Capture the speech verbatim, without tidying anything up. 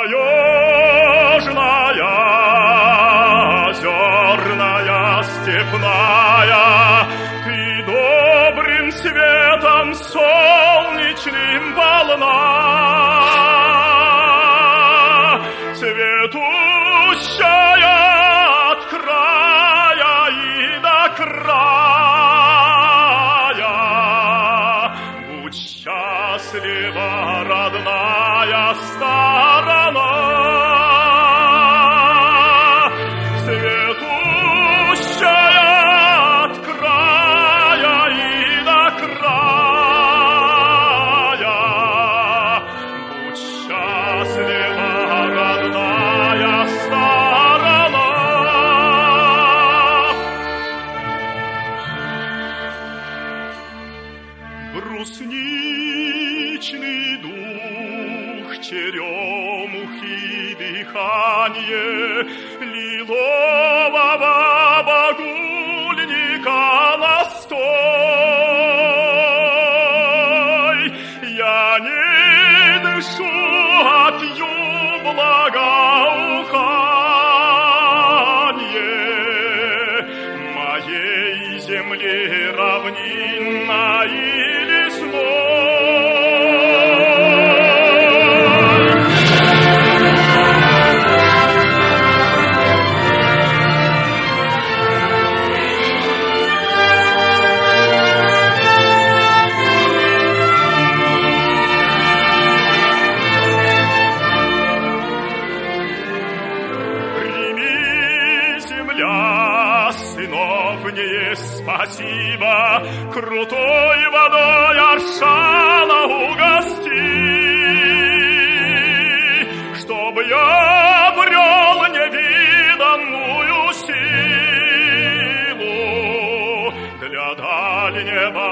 таежная, озерная, степная, ты добрым светом солнечным полна, цветущая от края и до края. Будь счастлива, родная сторона, цветущая от края и до края. Будь счастлива, родная сторона. Брусничный дух, черемухи дыхание, лилового багульника настой. Я не дышу, а пью благоуханье моей земли равнинной и лесной. Сынов не есть спасибо, крутой водой Аршана угости, чтобы я обрел невиданную силу для дальнего